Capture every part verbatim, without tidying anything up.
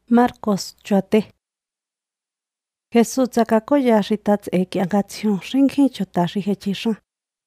Marcos chote. Jesús tsakakoya xitats e kiangatsión xinkin chota xi hechishan.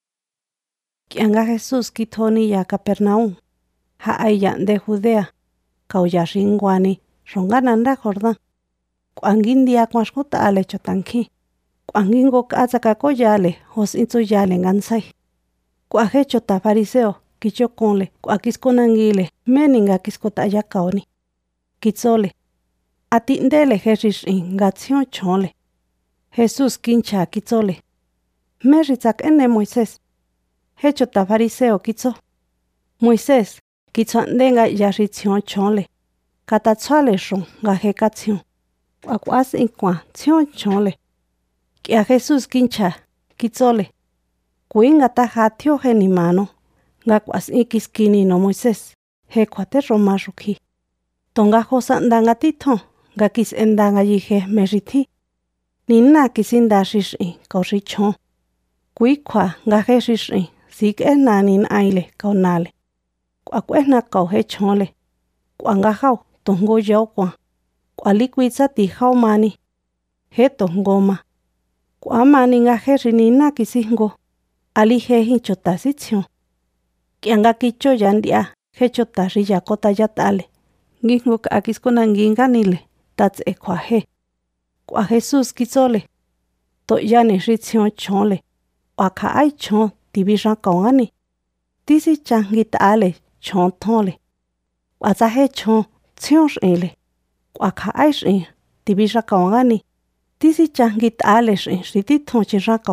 Kianga Jesús kitoni ya Capernaum. Ha aya de Judea. Kauya xinguani xongananda Jordán. Kuangindia kuaxkuta ale chotanki. Kuangingo katsakakoya ale hos intsuyale ngansai. Kuaje chota fariseo kichokonle kuakiskonangile meninga kiskota ayakaoni. Kitsole. Atindele Jesús ingación chole. Jesús kincha kitsole. Meritsak ene Moisés. Hechota fariseo kitso. Moisés kitsuandenga yashitsión chole. Katatsale shon ga hekatsión. Akuas inkwa tsión chole. Kia Jesús kincha kitsole. Kuinga tajatio genimano. Ga kuas ikiskini no Moisés. Hekwate romashuki. Tonga josandanga tito. Ga kis endanga yije meriti. Nina kisinda shishi kaushichan. Kuikwa ga he shishi. Sik ena nin aile kaunale. Kwa kuena kau he chonle. Kwa nga hau tongo yau kwa. Kwa likwitsa ti hau mani. He tongoma. Kwa mani nga he rinina kisingo. Ali he hinchota sitsion. Kianga kicho yandia. He chota riya kota yatale. Ngingo ka akiskona nginga nile. Tats e kwa he. Kwa Jesús kitsole. To yani ritsion chonle. Waka ai chon tibishan kaungani. Tisi changit ale chon tonle. Waza he chon tsiong shinle. Waka ai shin tibishan kaungani. Tisi changit ale shin riti ton chirako.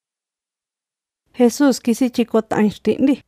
Jesús kisi chikot ainstindi.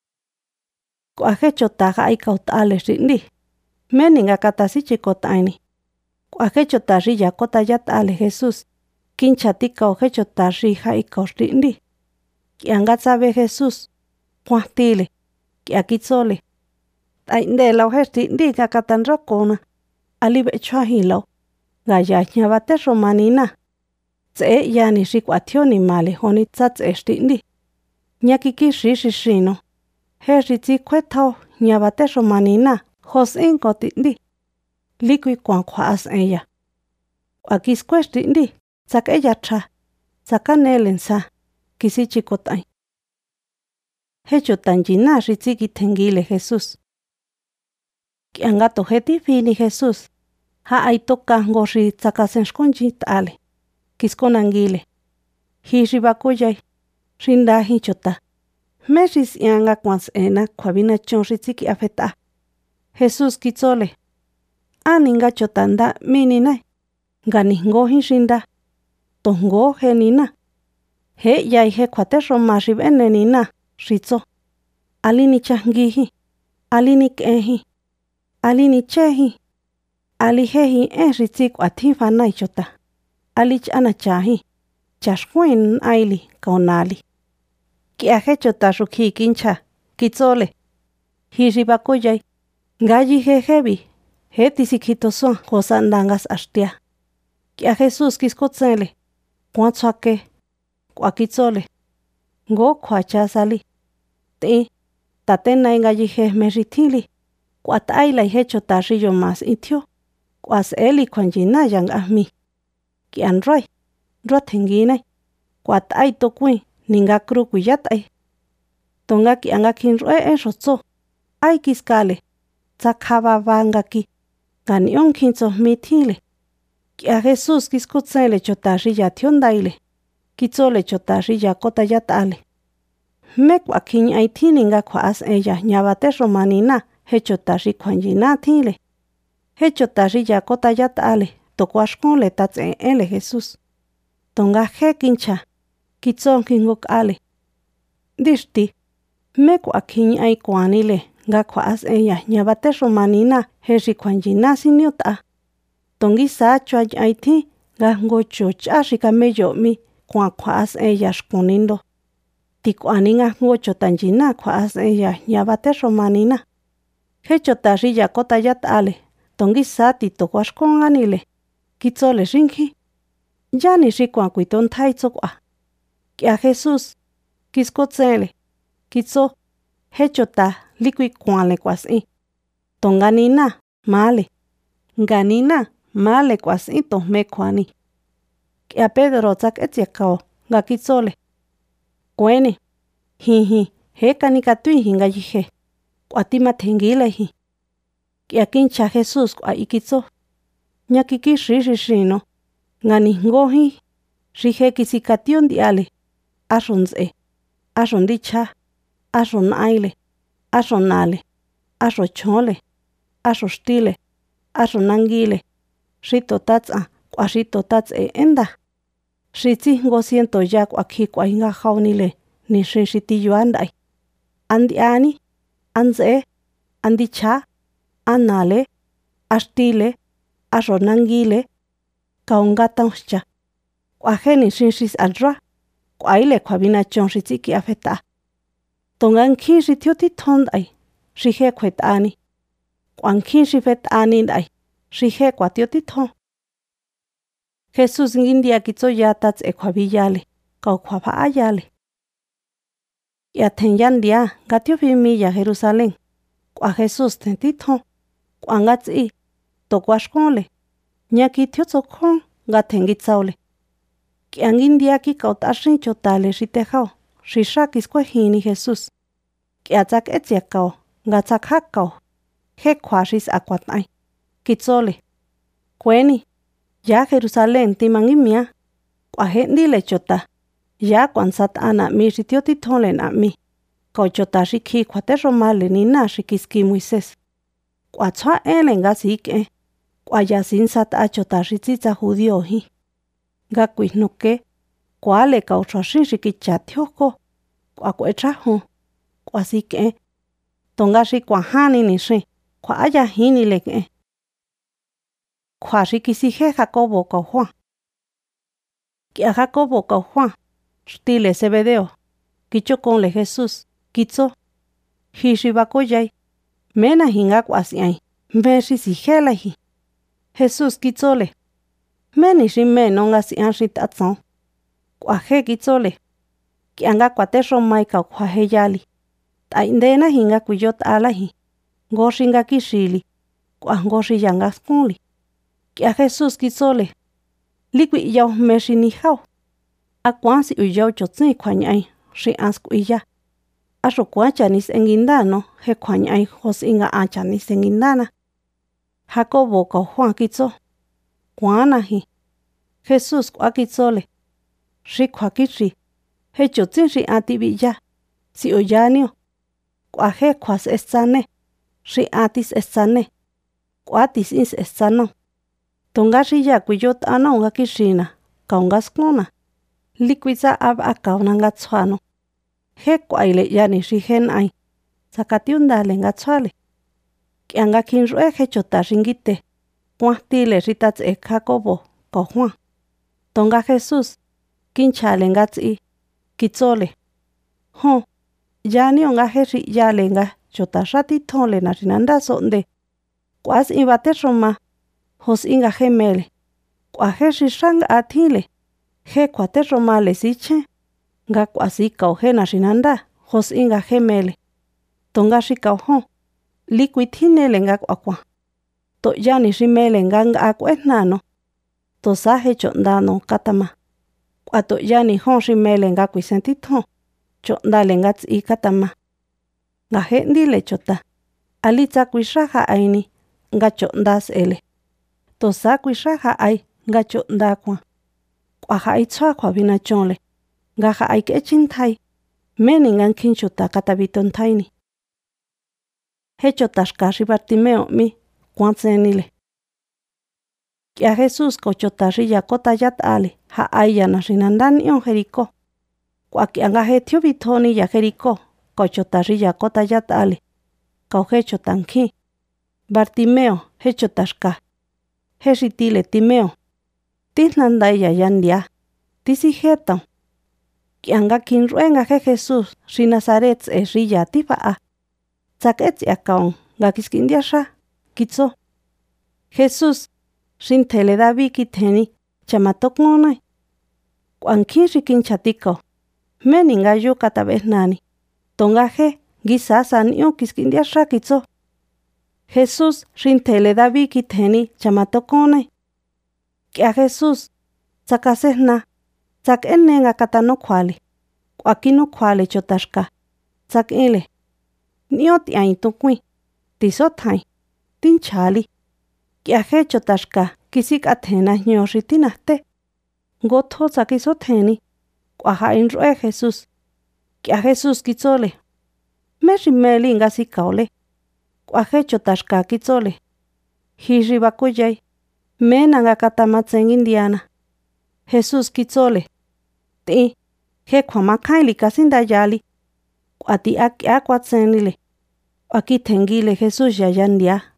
Kwa he chotaga ai kaut ale shindi. Meninga katasi chikot aini. Kwa he chotari ya kota yat ale Jesús. Kincha tika o he chotari ha iko shindi. Kianga sabe Jesús. Puantile. Kia kitsole. Tainde lau he shindi ka katan rokona. Alibe chua hilo. Gaya nyabate romanina. Tse yani shikwatio ni male honi tsatse shindi. Nyakiki shishi shino. He ritsi kwetao nyabate romanina. Hos inko tindi. Likui kwa kwa as ella. Wakis kwestindi. Sak ella cha. Saka nelensa. Kisi chikotai. Hecho tanjina ritsi kitengile Jesús. Kiangato heti fini Jesús. Ha ai toka ngoshi tsakasen shkonjit ale. Kiskonangile. Hishibakoyai. Rinda hinchota. Meris ianga kwans ena kwabina chon ritsi ki afeta. Jesús kitsole. Aninga chotanda minina. Ganingo hinshinda. Tongo genina. He yai he kwate romarib enenina. Ritzo. Alini changihi. Alini kehi. Alini chehi. Ali hehi en ritzik atifa naichota. Alich anachahi. Chashkuen aili kaunali. Kia he chota shukhi kincha. Kitsole. Hiribakoyai. Gaji he hebi. He tisikito son hosandangas ashtia. Kia Jesús kiskotsele. Kuantsake. Kuakitsole. Go kuachasali. Te. Tatena ingaji he meritili. Kuataila he chota rillo mas itio. Kuas eli kwanjina yang ahmi. Kian roi. Rotengine. Kuatai tokui. Ninga kru kuyatai. Tonga kianga kinroe en rotso. Ai kiskale. Tsakaba vangaki. Ganion kinso mitile. Kia Jesús kiskotsele chotari ya tiondaile. Kitsole chotari ya kota yatale. Mekwa kin aitininga kwa as ella nyabate romanina. He chotari kwanjina tile. He chotari ya kota yatale. Tokwashkonle tatse ele Jesús. Tonga he kincha. Kitson kingok ale. Dishti. Mekwa kin ai kwanile. Ga kwa as ella nyabate romanina heri kwanjina siniota. Tongi sa chua aiti ga ngocho chashika meyo mi kwa kwa as ella shkunindo. Tikwaninga ngocho tanjina kwa as ella nyabate romanina. Hecho tarilla kota yat ale. Tongi sa tito kwashkonganile. Kitsole rinki. Yani rikwa kuiton taitsokwa. Kia Jesús. Kiskotsele. Kitso. Hecho ta likui kwale kwasi. Tonganina, male. Nganina male kuasito mekwani. Kia Pedro tsak etiakao nga kitsole. Kueni, hihi, heka nikatui hinga yije. Kuatima tengilehi. Kia kincha Jesús kua ikitso. Nyakiki shishishino. Ngani ngohi. Shije kisikation diale. Ashonze. Ashon dicha. Ashon aile. Ashon nale. Ashon chole. Ashon stile. Ashon nangile. Shito tatsa. Kua shito tatse enda. Shitsi ngo siento ya kua ki kua inga jaunile. Ni shishiti yuandai. Andi ani. Anze. Andi cha. Anale. Astile. Ashon nangile. Kaungata uscha. Kua geni shishis adra. Kua ile kua bina chon shitsi ki afeta. Tongan ki shitioti tondai. Shije kwet ani. Kuan ki shifet ani dai. Shije kua tioti ton. Jesús ngindia kitso yatats e kua biyale. Kau kua pa ayale. Ya tenyandia gatio bimilla Jerusalén. Kua Jesús tenti ton. Kua ngatsi. Tokuashkonle. Nyaki tiotso kon gatengitsaule. Kia ngindia ki kautashin chotale shitejao. Shishakis kua hini Jesús. Kia tsak etiakao. Gatsak hakao. He kwashis akwatay. Kitsole. Kueni. Ya Jerusalén timangimia. Kua hendile chota. Ya kwansat ana mi shitioti tonle na mi. Kau chota shiki kwate romale ni na shikiski Moisés. Kua tsua ele nga sike. Kua yasin sat a chota shititsa judio hi. Nga kuihnuke. Kua le kau shashin shikichatioko. Kua kue chaho. Kua sike. Tonga shi kua hani ni shi. Kua aya hini leke. Kua shikisije Jacobo kau Juan. Kia Jacobo kau Juan. Stile Zebedeo. Kichokonle Jesús. Kitso. Hishibakoyay. Mena hinga kua siay. Meshi sijelahi. Jesús kitsole. Meni shi meno nga sian shi tatson. Kua he kitsole. Kia nga kua te romay kau kua heyali. Ta indena hinga kuyot alahi. Ngoshi nga kishili. Kua ngoshi yanga skunli. Kia Jesús kitsole. Likwi yao meshi ni hao. A kwansi uyao chotsi kwa nyay. Shi ansku iya. Asho kwa chanis engindano. He kwa nyay hos inga anchanis engindana. Jacobo kau Juan kitso. Kuanahi. Jesús kua kitsole. Shi kwa kishi. He chotsi shi antibiya. Si oyanio. Kua he kuas estane. Shi atis estane. Kua tis ins estano. Tonga shi ya kuyot ano nga kishina. Kaunga skuna. Likwiza ab akauna nga tsuano. He kua ile yani shi hen ay. Sakatiundale nga tsuale. Kia nga kinrue he chota shingite. Kuahtile ritats e Jacobo. Kau Juan. Tonga Jesús. Kinchale nga tsi. Kitsole. Hon. Yani nga heshi yale nga chota shati tonle na rinanda sonde. Kuas inbate roma. Hos inga gemele. Kua heshi shanga atile. He kuate roma le siche. Nga kuasi kau he na rinanda. Hos inga gemele. Tonga shi kau hon. Liquitinele nga kuakwa. To yani shimele nga nga akuetnano. To sahe chondano katama. Kua to yani hon shimele nga kuisentiton. Chondale nga tsi katama. Nga hendile chota. Alitza kuishaha aini. Nga chondas ele. Tosa kuishaha ai. Nga chondakwa. Kua hai tsua kwa bina chonle. Nga hai kechintai. Meni nga kinchuta katabiton taini. Hecho tashkashi Bartimeo mi. Kuantzenile. Kia Jesús kochotashi yakota yat ale. Ha aya na rinandani on Jericó. Kua kia nga hetio bitoni ya Jericó. Kochotashi yakota yat ale. Kau hecho tanki. Bartimeo hecho tashka. Heshitile Timeo. Tisnandaya yandia. Tisijeton. Kia nga kinruenga he Jesús. Ri Nazaret e riya tipa. Tsaketsi akaon. Nga kiskindiasha. Kitso. Jesús. Shintele David kiteni. Chamatoknonay. Kuankin rikin chatiko. Meni nga yu katabes nani. Tonga he. Gisasa niyo kiskindiasha kitso. Jesús rintele David kiteni chamatokone. Kia Jesús tsakasehna tsak enenga katano kwali. Kwakino kwali chotashka. Tsak ele. Niot yain tukui. Tisothai. Tinchali. Kia he chotashka kisik athena nyoshi tinahte. Gotho tsakisotheni. Kwaha inroe Jesús. Kia Jesús kitsole. Meshi meli nga sikaole. Kwahe chotashka kitsole. Hiri bakuyay. Mena nga katamatseng indiana. Jesús kitsole. Ti. He kwamakhaili kasindayali. Kwati akia kwatsenile. Kwakithengile Jesús yayandia.